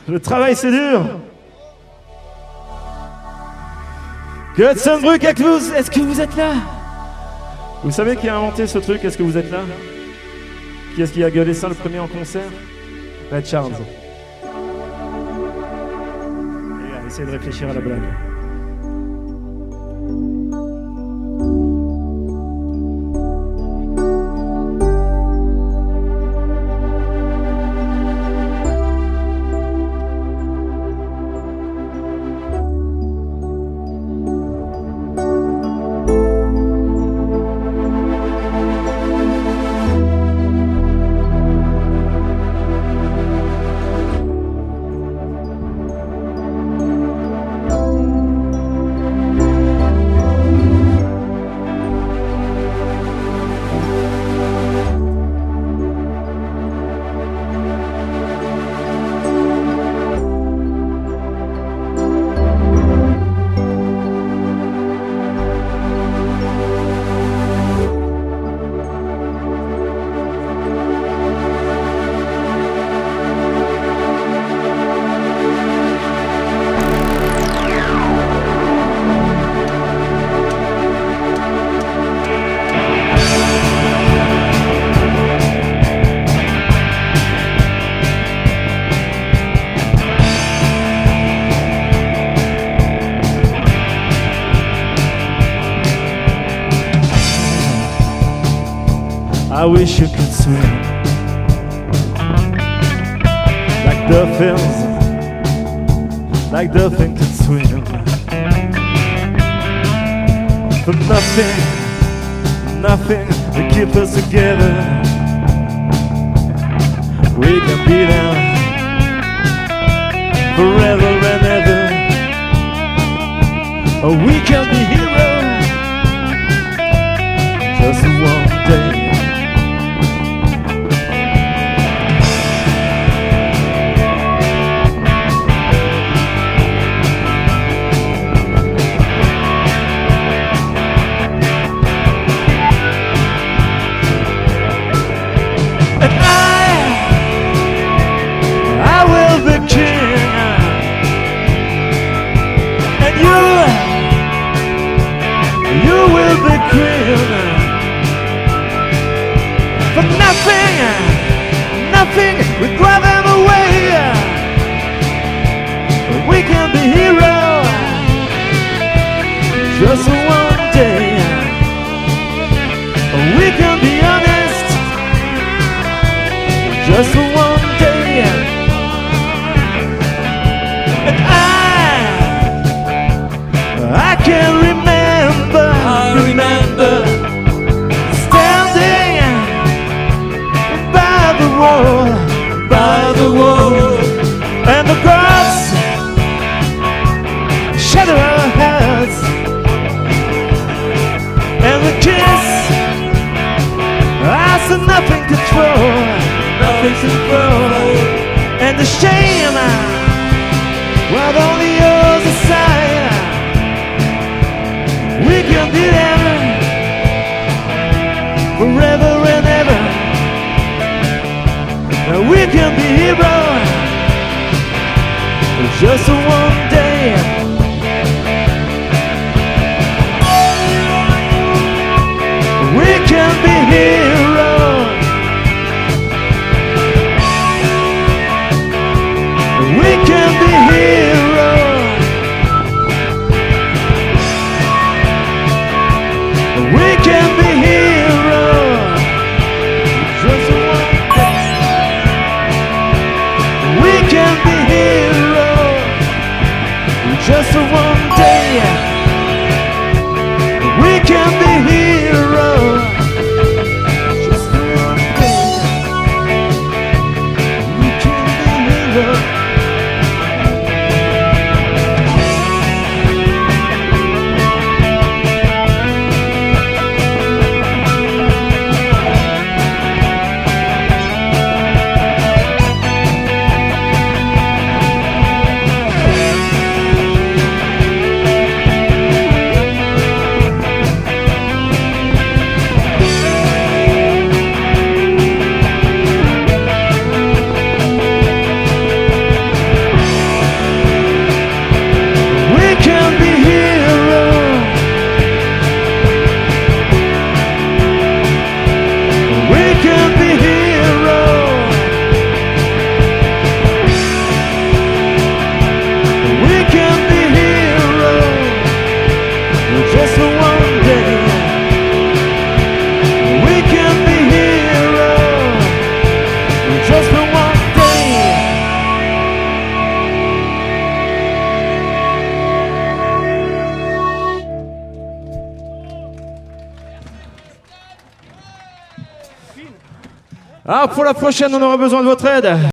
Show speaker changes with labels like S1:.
S1: Le travail c'est dur. Götzenbrück avec vous, est-ce que vous êtes là? Vous savez qui a inventé ce truc? Est-ce que vous êtes là? Qui est-ce qui a gueulé ça le premier en concert? Red Charles. Et essayez de réfléchir à la blague. I wish you could swim like dolphins, like dolphins could swim. But nothing to keep us together. We can be there forever and ever. Or we can be heroes just one day. For nothing will drive them away. We can be heroes just one day. We can be honest just one day. And I can remember by the wall, and the gods shadow our heads, and the kiss I said nothing to throw, and the shame was only yours aside. We can be there forever and ever. We can be heroes just one day. We can be heroes. We can be heroes. We can be heroes just one day. We can be heroes just one day. We can be heroes just one day. We can be heroes. Ah, pour la prochaine, on aura besoin de votre aide.